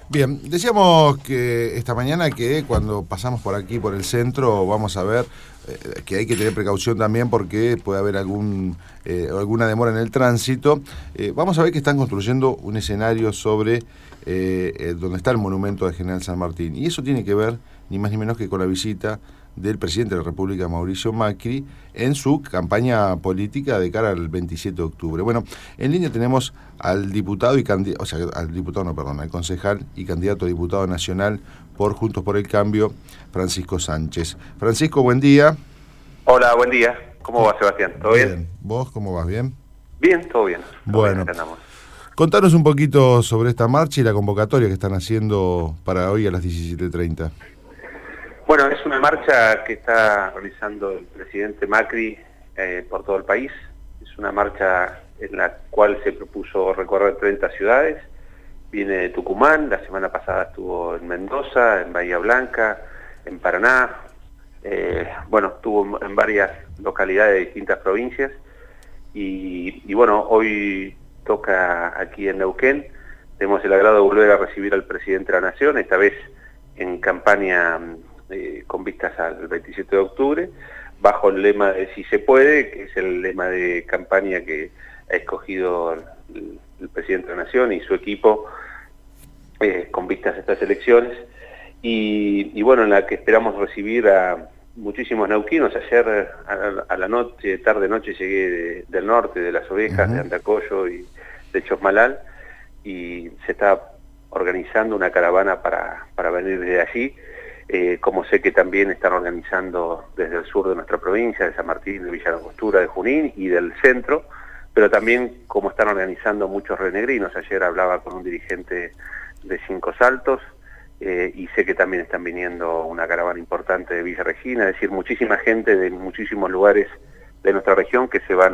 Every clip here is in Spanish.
Bien, decíamos que esta mañana que cuando pasamos por aquí, por el centro, vamos a ver que hay que tener precaución también porque puede haber alguna demora en el tránsito. Vamos a ver que están construyendo un escenario sobre donde está el monumento del General San Martín. Y eso tiene que ver ni más ni menos que con la visita del presidente de la República, Mauricio Macri, en su campaña política de cara al 27 de octubre. Bueno, en línea tenemos al diputado al concejal y candidato a diputado nacional por Juntos por el Cambio, Francisco Sánchez. Francisco, buen día. Hola, buen día. ¿Cómo va, Sebastián? ¿Todo bien? ¿Vos cómo vas? ¿Bien? Bien, todo bien. Bueno, acá andamos. Contanos un poquito sobre esta marcha y la convocatoria que están haciendo para hoy a las 17:30. Bueno, es una marcha que está realizando el presidente Macri por todo el país. Es una marcha en la cual se propuso recorrer 30 ciudades. Viene de Tucumán, la semana pasada estuvo en Mendoza, en Bahía Blanca, en Paraná. Estuvo en varias localidades de distintas provincias. Y bueno, hoy toca aquí en Neuquén. Tenemos el agrado de volver a recibir al presidente de la Nación, esta vez en campaña con vistas al 27 de octubre, bajo el lema de Si se puede, que es el lema de campaña que ha escogido el presidente de la Nación y su equipo con vistas a estas elecciones. Y bueno, en la que esperamos recibir a muchísimos neuquinos. Ayer a la noche, tarde-noche, llegué del norte, de Las Ovejas, de Andacollo y de Chosmalal, y se está organizando una caravana para venir desde allí. Como sé que también están organizando desde el sur de nuestra provincia, de San Martín, de Villa Langostura, de Junín y del centro, pero también como están organizando muchos renegrinos. Ayer hablaba con un dirigente de Cinco Saltos, y sé que también están viniendo una caravana importante de Villa Regina, es decir, muchísima gente de muchísimos lugares de nuestra región que se van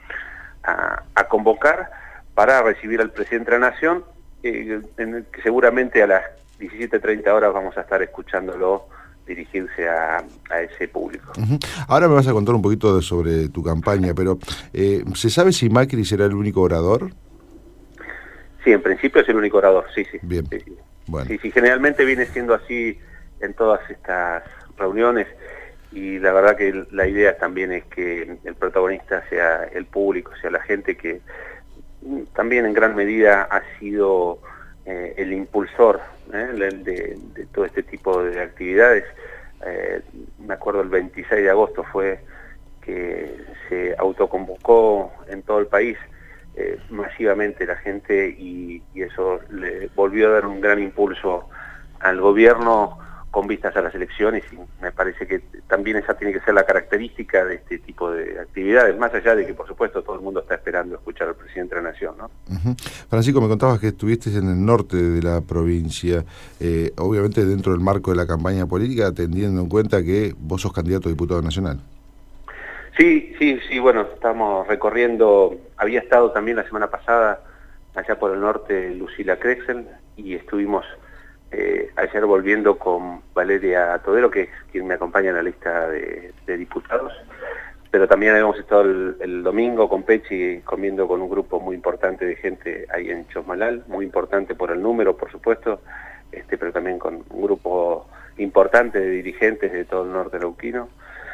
a convocar para recibir al presidente de la Nación, en el que seguramente a las 17:30 horas vamos a estar escuchándolo dirigirse a ese público. Ahora me vas a contar un poquito sobre tu campaña, pero ¿se sabe si Macri será el único orador? Sí, en principio es el único orador, sí. Bien. Sí. Bueno. Sí, generalmente viene siendo así en todas estas reuniones, y la verdad que la idea también es que el protagonista sea el público, sea la gente que también en gran medida ha sido el impulsor de todo este tipo de actividades. Me acuerdo el 26 de agosto fue que se autoconvocó en todo el país masivamente la gente, y eso le volvió a dar un gran impulso al gobierno con vistas a las elecciones, y me parece que también esa tiene que ser la característica de este tipo de actividades, más allá de que por supuesto todo el mundo está esperando escuchar al presidente de la Nación, ¿no? Francisco, me contabas que estuviste en el norte de la provincia, obviamente dentro del marco de la campaña política, teniendo en cuenta que vos sos candidato a diputado nacional. Sí, bueno, estamos recorriendo, había estado también la semana pasada allá por el norte Lucila Krexel, y estuvimos ayer volviendo con Valeria Todero, que es quien me acompaña en la lista de diputados, pero también habíamos estado el domingo con Pechi comiendo con un grupo muy importante de gente ahí en Chosmalal, muy importante por el número, por supuesto, pero también con un grupo importante de dirigentes de todo el norte neuquino.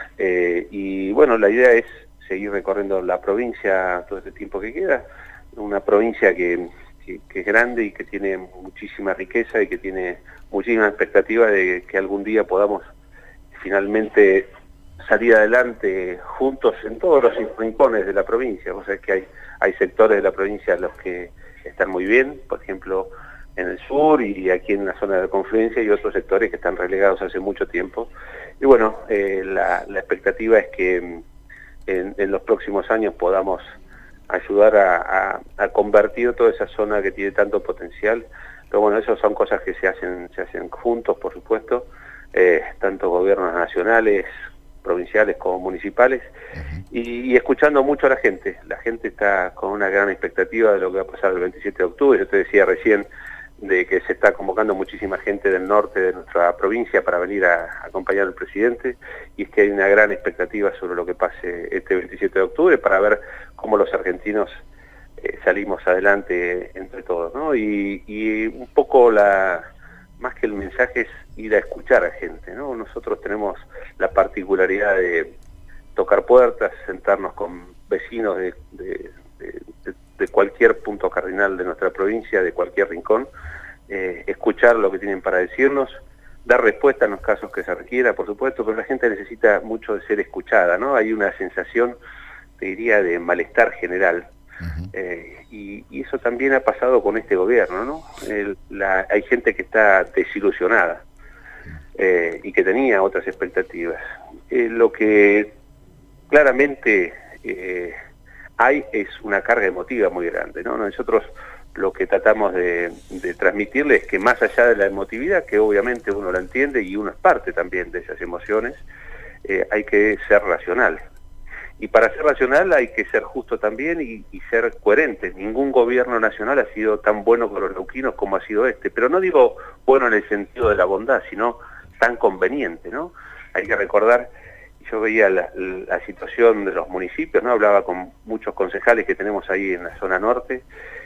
Y bueno, la idea es seguir recorriendo la provincia todo este tiempo que queda, una provincia que es grande y que tiene muchísima riqueza y que tiene muchísima expectativa de que algún día podamos finalmente salir adelante juntos en todos los rincones de la provincia. O sea que hay sectores de la provincia en los que están muy bien, por ejemplo en el sur y aquí en la zona de la confluencia, y otros sectores que están relegados hace mucho tiempo. Y bueno, la expectativa es que en los próximos años podamos ayudar a convertir toda esa zona que tiene tanto potencial. Pero bueno, esas son cosas que se hacen juntos, por supuesto, tanto gobiernos nacionales, provinciales como municipales, y escuchando mucho a la gente. La gente está con una gran expectativa de lo que va a pasar el 27 de octubre. Yo te decía recién de que se está convocando muchísima gente del norte de nuestra provincia para venir a acompañar al presidente, y es que hay una gran expectativa sobre lo que pase este 27 de octubre para ver cómo los argentinos salimos adelante entre todos, ¿no? Y un poco más que el mensaje es ir a escuchar a gente, ¿no? Nosotros tenemos la particularidad de tocar puertas, sentarnos con vecinos de cualquier punto cardinal de nuestra provincia, de cualquier rincón, escuchar lo que tienen para decirnos, dar respuesta en los casos que se requiera, por supuesto, pero la gente necesita mucho de ser escuchada, ¿no? Hay una sensación, te diría, de malestar general. Y eso también ha pasado con este gobierno, ¿no? Hay gente que está desilusionada y que tenía otras expectativas. Lo que claramente hay es una carga emotiva muy grande, ¿no? Nosotros lo que tratamos de transmitirles es que más allá de la emotividad, que obviamente uno la entiende y uno es parte también de esas emociones, hay que ser racional. Y para ser racional hay que ser justo también y ser coherente. Ningún gobierno nacional ha sido tan bueno con los neuquinos como ha sido este. Pero no digo bueno en el sentido de la bondad, sino tan conveniente, ¿no? Hay que recordar, yo veía la situación de los municipios, ¿no? Hablaba con muchos concejales que tenemos ahí en la zona norte,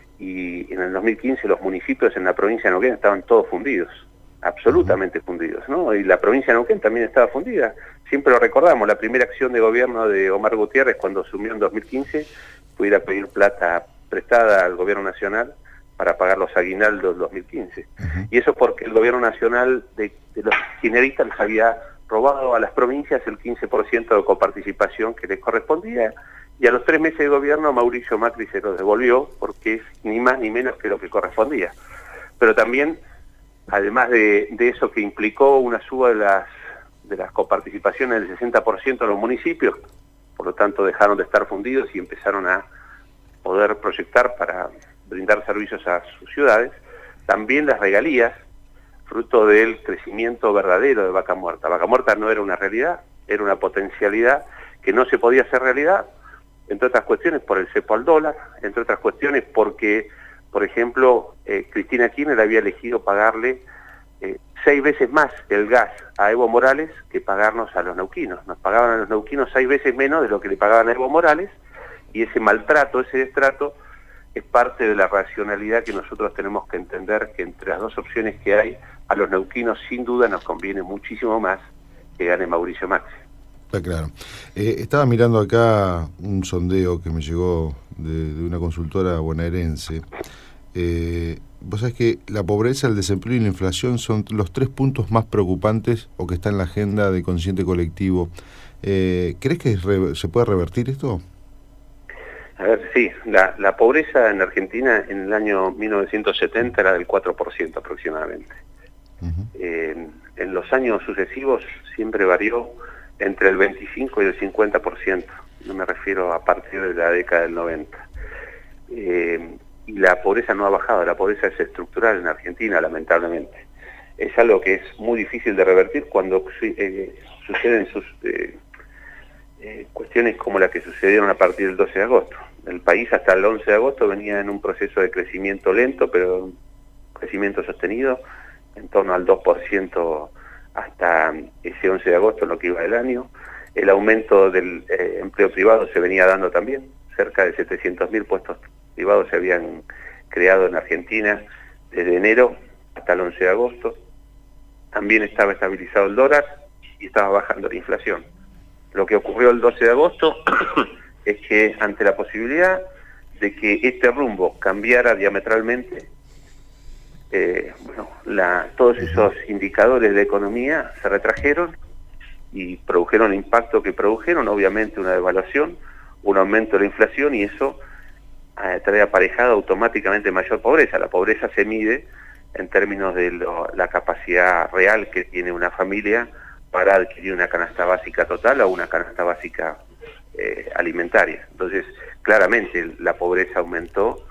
y en el 2015 los municipios en la provincia de Neuquén estaban todos fundidos, absolutamente fundidos, ¿no? Y la provincia de Neuquén también estaba fundida. Siempre lo recordamos, la primera acción de gobierno de Omar Gutiérrez cuando asumió en 2015 fue ir a pedir plata prestada al gobierno nacional para pagar los aguinaldos del 2015. Y eso porque el gobierno nacional de los kirchneristas les había robado a las provincias el 15% de coparticipación que les correspondía, y a los 3 meses de gobierno Mauricio Macri se lo devolvió porque es ni más ni menos que lo que correspondía. Pero también, además de eso que implicó una suba de las coparticipaciones del 60% de los municipios, por lo tanto dejaron de estar fundidos y empezaron a poder proyectar para brindar servicios a sus ciudades, también las regalías, fruto del crecimiento verdadero de Vaca Muerta. Vaca Muerta no era una realidad, era una potencialidad que no se podía hacer realidad, entre otras cuestiones por el cepo al dólar, entre otras cuestiones porque, por ejemplo, Cristina Kirchner había elegido pagarle 6 veces más el gas a Evo Morales que pagarnos a los neuquinos. Nos pagaban a los neuquinos 6 veces menos de lo que le pagaban a Evo Morales, y ese maltrato, ese destrato, es parte de la racionalidad que nosotros tenemos que entender, que entre las dos opciones que hay, a los neuquinos sin duda nos conviene muchísimo más que gane Mauricio Macri. Está claro. Estaba mirando acá un sondeo que me llegó de una consultora bonaerense. Vos sabés que la pobreza, el desempleo y la inflación son los 3 puntos más preocupantes o que está en la agenda de consciente colectivo. ¿Crees que se puede revertir esto? A ver, sí, la pobreza en Argentina en el año 1970 era del 4% aproximadamente. En los años sucesivos siempre varió entre el 25 y el 50%, no me refiero a partir de la década del 90. Y la pobreza no ha bajado, la pobreza es estructural en Argentina, lamentablemente. Es algo que es muy difícil de revertir cuando suceden cuestiones como las que sucedieron a partir del 12 de agosto. El país hasta el 11 de agosto venía en un proceso de crecimiento lento, pero un crecimiento sostenido, en torno al 2% hasta ese 11 de agosto, en lo que iba del año. El aumento del empleo privado se venía dando también, cerca de 700.000 puestos privados se habían creado en Argentina desde enero hasta el 11 de agosto. También estaba estabilizado el dólar y estaba bajando la inflación. Lo que ocurrió el 12 de agosto es que ante la posibilidad de que este rumbo cambiara diametralmente, todos esos indicadores de economía se retrajeron y produjeron el impacto que produjeron, obviamente una devaluación, un aumento de la inflación, y eso trae aparejado automáticamente mayor pobreza. La pobreza se mide en términos de la capacidad real que tiene una familia para adquirir una canasta básica total o una canasta básica alimentaria. Entonces, claramente la pobreza aumentó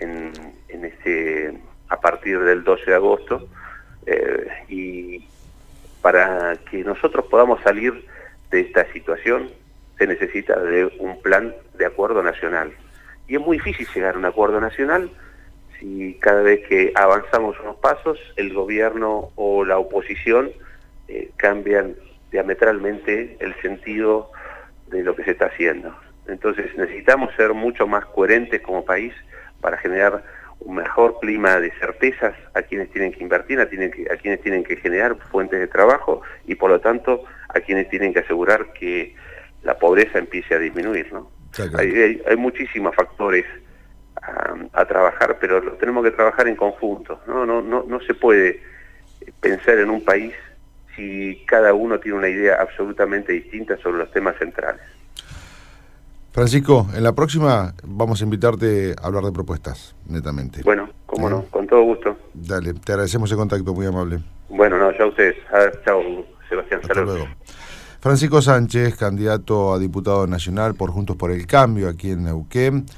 a partir del 12 de agosto, y para que nosotros podamos salir de esta situación se necesita de un plan de acuerdo nacional. Y es muy difícil llegar a un acuerdo nacional si cada vez que avanzamos unos pasos el gobierno o la oposición cambian diametralmente el sentido de lo que se está haciendo. Entonces necesitamos ser mucho más coherentes como país para generar un mejor clima de certezas a quienes tienen que invertir, a quienes tienen que generar fuentes de trabajo y por lo tanto a quienes tienen que asegurar que la pobreza empiece a disminuir, ¿no? Hay muchísimos factores a trabajar, pero los tenemos que trabajar en conjunto, ¿no? No se puede pensar en un país si cada uno tiene una idea absolutamente distinta sobre los temas centrales. Francisco, en la próxima vamos a invitarte a hablar de propuestas, netamente. Bueno, cómo no, con todo gusto. Dale, te agradecemos el contacto, muy amable. Bueno, no, ya ustedes. Chao, Sebastián. Hasta luego. Francisco Sánchez, candidato a diputado nacional por Juntos por el Cambio aquí en Neuquén.